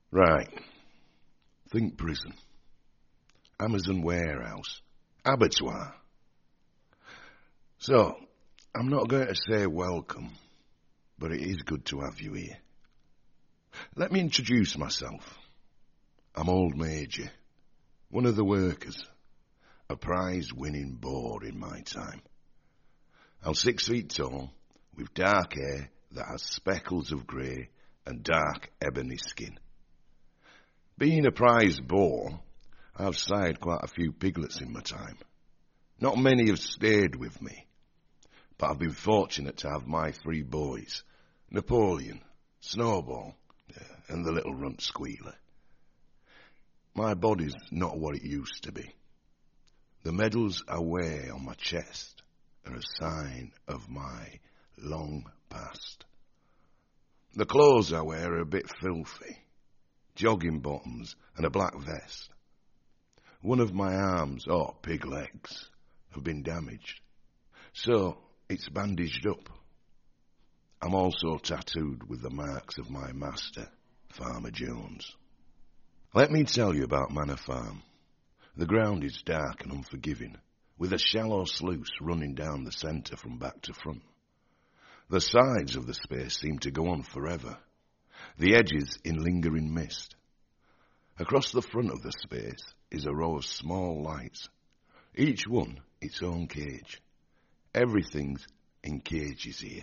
Right. Think prison. Amazon warehouse. Abattoir. So, I'm not going to say welcome, but it is good to have you here. Let me introduce myself. I'm Old Major, one of the workers, a prize-winning boar in my time. I'm 6 feet tall, with dark hair that has speckles of grey and dark ebony skin. Being a prize boar, I've sired quite a few piglets in my time. Not many have stayed with me, but I've been fortunate to have my 3 boys, Napoleon, Snowball, and the little runt Squealer. My body's not what it used to be. The medals I wear on my chest are a sign of my long past. The clothes I wear are a bit filthy, jogging bottoms and a black vest. One of my arms, or pig legs, have been damaged, so it's bandaged up. I'm also tattooed with the marks of my master, Farmer Jones. Let me tell you about Manor Farm. The ground is dark and unforgiving, with a shallow sluice running down the centre from back to front. The sides of the space seem to go on forever, the edges in lingering mist. Across the front of the space is a row of small lights, each one its own cage. Everything's in cages here.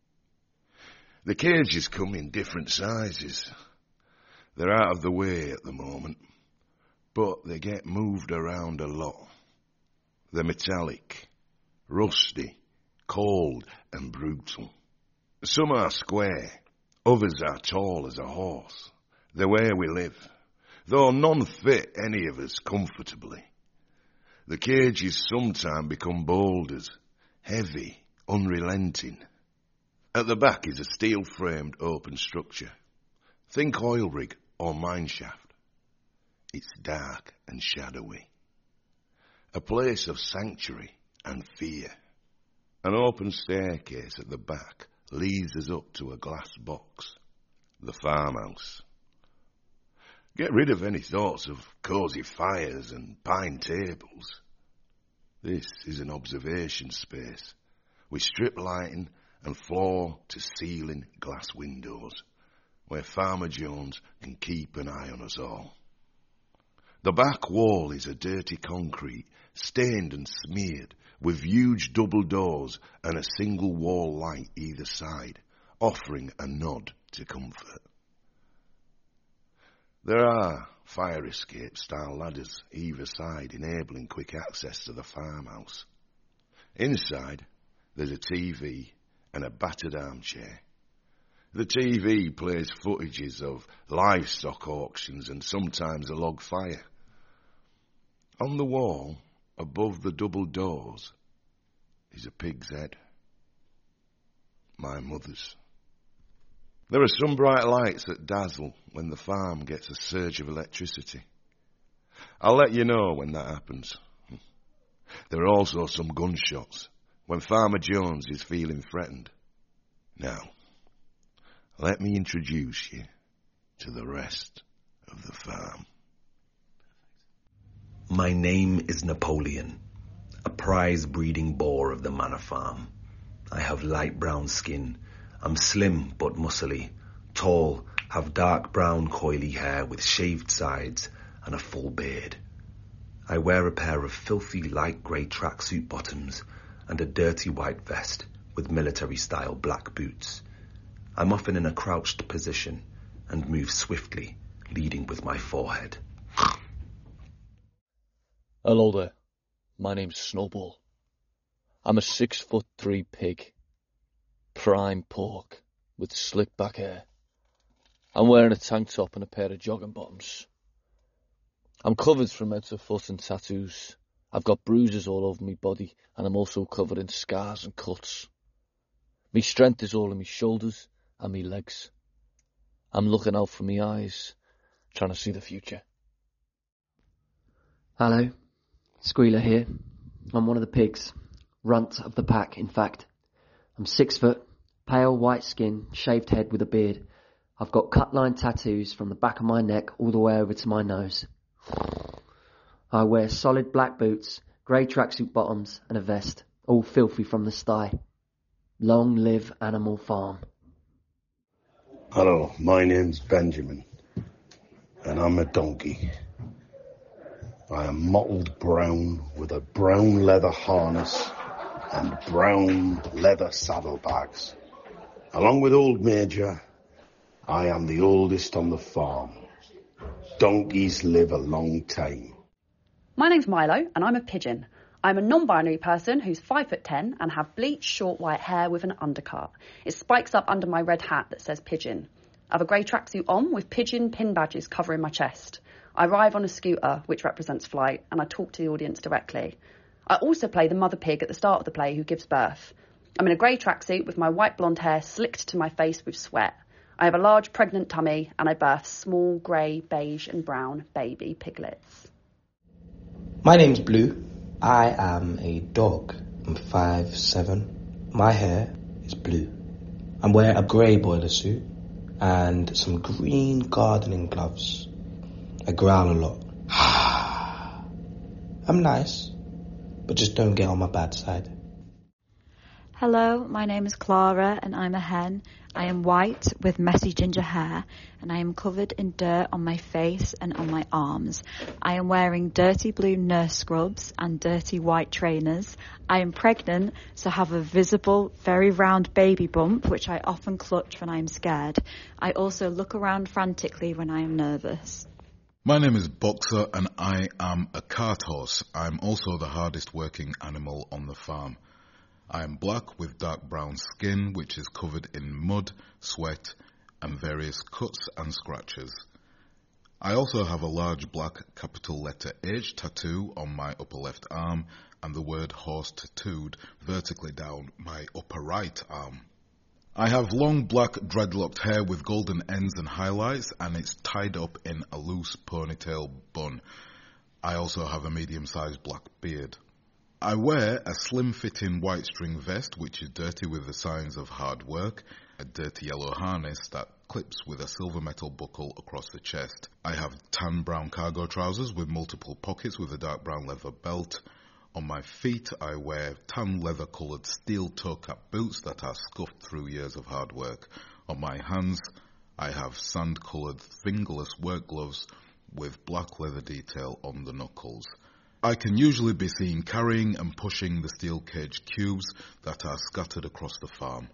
The cages come in different sizes. They're out of the way at the moment, but they get moved around a lot. They're metallic, rusty, cold and brutal. Some are square, others are tall as a horse. They're where we live, though none fit any of us comfortably. The cages sometimes become boulders, heavy, unrelenting. At the back is a steel-framed open structure. Think oil rig or mine shaft. It's dark and shadowy. A place of sanctuary and fear. An open staircase at the back leads us up to a glass box, the farmhouse. Get rid of any thoughts of cosy fires and pine tables. This is an observation space with strip lighting and floor-to-ceiling glass windows where Farmer Jones can keep an eye on us all. The back wall is a dirty concrete, stained and smeared, with huge double doors and a single wall light either side, offering a nod to comfort. There are fire escape-style ladders either side, enabling quick access to the farmhouse. Inside, there's a TV and a battered armchair. The TV plays footages of livestock auctions and sometimes a log fire. On the wall, above the double doors, is a pig's head. My mother's. There are some bright lights that dazzle when the farm gets a surge of electricity. I'll let you know when that happens. There are also some gunshots when Farmer Jones is feeling threatened. Now, let me introduce you to the rest of the farm. My name is Napoleon, a prize-breeding boar of the Manor Farm. I have light brown skin. I'm slim but muscly, tall, have dark brown coily hair with shaved sides and a full beard. I wear a pair of filthy light grey tracksuit bottoms and a dirty white vest with military-style black boots. I'm often in a crouched position and move swiftly, leading with my forehead. Hello there. My name's Snowball. I'm a 6'3" pig. Prime pork with slick back hair. I'm wearing a tank top and a pair of jogging bottoms. I'm covered from head to foot in tattoos. I've got bruises all over my body and I'm also covered in scars and cuts. My strength is all in my shoulders and my legs. I'm looking out for my eyes, trying to see the future. Hello, Squealer here. I'm one of the pigs, runt of the pack, in fact. I'm 6 foot, pale white skin, shaved head with a beard. I've got cut-line tattoos from the back of my neck all the way over to my nose. I wear solid black boots, grey tracksuit bottoms and a vest, all filthy from the sty. Long live Animal Farm. Hello, my name's Benjamin, and I'm a donkey. I am mottled brown with a brown leather harness and brown leather saddlebags. Along with old Major, I am the oldest on the farm. Donkeys live a long time. My name's Milo, and I'm a pigeon. I'm a non-binary person who's 5'10" and have bleached short white hair with an undercut. It spikes up under my red hat that says pigeon. I have a grey tracksuit on with pigeon pin badges covering my chest. I arrive on a scooter, which represents flight, and I talk to the audience directly. I also play the mother pig at the start of the play who gives birth. I'm in a grey tracksuit with my white blonde hair slicked to my face with sweat. I have a large pregnant tummy and I birth small grey, beige and brown baby piglets. My name's Blue. I am a dog. I'm 5'7". My hair is blue. I'm wearing a grey boiler suit and some green gardening gloves. I growl a lot. I'm nice, but just don't get on my bad side. Hello, my name is Clara and I'm a hen. I am white with messy ginger hair and I am covered in dirt on my face and on my arms. I am wearing dirty blue nurse scrubs and dirty white trainers. I am pregnant, so have a visible, very round baby bump, which I often clutch when I am scared. I also look around frantically when I am nervous. My name is Boxer and I am a cart horse. I'm also the hardest working animal on the farm. I am black with dark brown skin which is covered in mud, sweat and various cuts and scratches. I also have a large black capital letter H tattoo on my upper left arm and the word horse tattooed vertically down my upper right arm. I have long black dreadlocked hair with golden ends and highlights and it's tied up in a loose ponytail bun. I also have a medium-sized black beard. I wear a slim-fitting white string vest which is dirty with the signs of hard work, a dirty yellow harness that clips with a silver metal buckle across the chest. I have tan brown cargo trousers with multiple pockets with a dark brown leather belt. On my feet I wear tan leather coloured steel toe cap boots that are scuffed through years of hard work. On my hands I have sand coloured fingerless work gloves with black leather detail on the knuckles. I can usually be seen carrying and pushing the steel cage cubes that are scattered across the farm.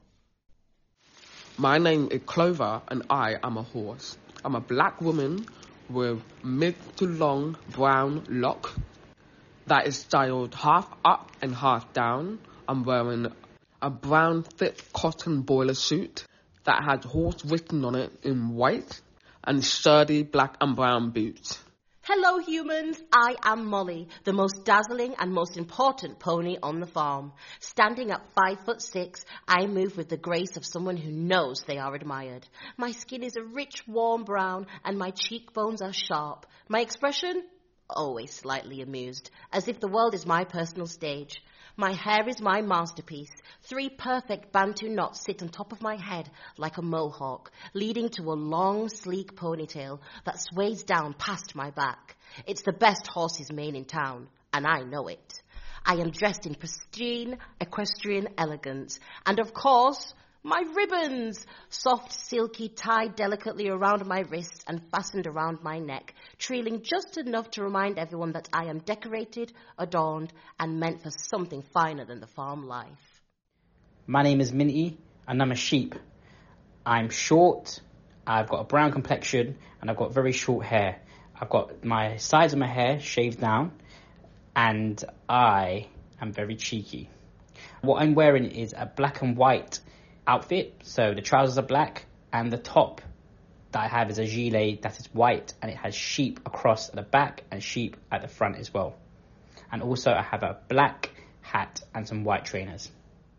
My name is Clover and I am a horse. I'm a black woman with mid to long brown lock that is styled half up and half down. I'm wearing a brown thick cotton boiler suit that has horse written on it in white and sturdy black and brown boots. Hello humans, I am Molly, the most dazzling and most important pony on the farm. Standing at 5'6", I move with the grace of someone who knows they are admired. My skin is a rich warm brown and my cheekbones are sharp. My expression? Always slightly amused, as if the world is my personal stage. My hair is my masterpiece. 3 perfect Bantu knots sit on top of my head like a mohawk, leading to a long, sleek ponytail that sways down past my back. It's the best horse's mane in town, and I know it. I am dressed in pristine equestrian elegance, and of course, my ribbons, soft, silky, tied delicately around my wrists and fastened around my neck, trailing just enough to remind everyone that I am decorated, adorned, and meant for something finer than the farm life. My name is Minty, and I'm a sheep. I'm short, I've got a brown complexion, and I've got very short hair. I've got my sides of my hair shaved down, and I am very cheeky. What I'm wearing is a black and white outfit, so the trousers are black and the top that I have is a gilet that is white and it has sheep across the back and sheep at the front as well. And also I have a black hat and some white trainers.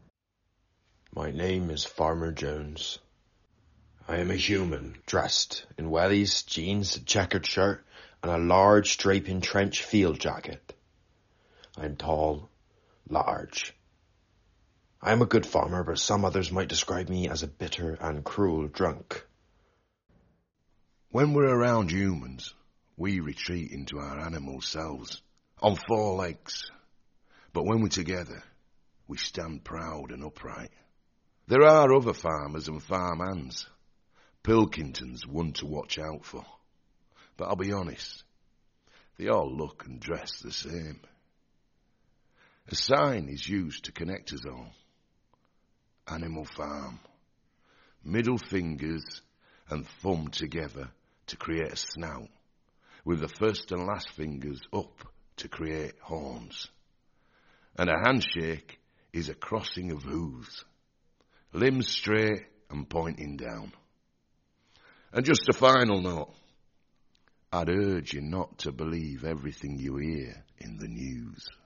My name is Farmer Jones. I am a human dressed in wellies, jeans, a checkered shirt and a large draping trench field jacket. I'm tall, large. I am a good farmer, but some others might describe me as a bitter and cruel drunk. When we're around humans, we retreat into our animal selves, on 4 legs. But when we're together, we stand proud and upright. There are other farmers and farmhands. Pilkington's one to watch out for. But I'll be honest, they all look and dress the same. A sign is used to connect us all. Animal Farm. Middle fingers and thumb together to create a snout, with the first and last fingers up to create horns. And a handshake is a crossing of hooves, limbs straight and pointing down. And just a final note, I'd urge you not to believe everything you hear in the news.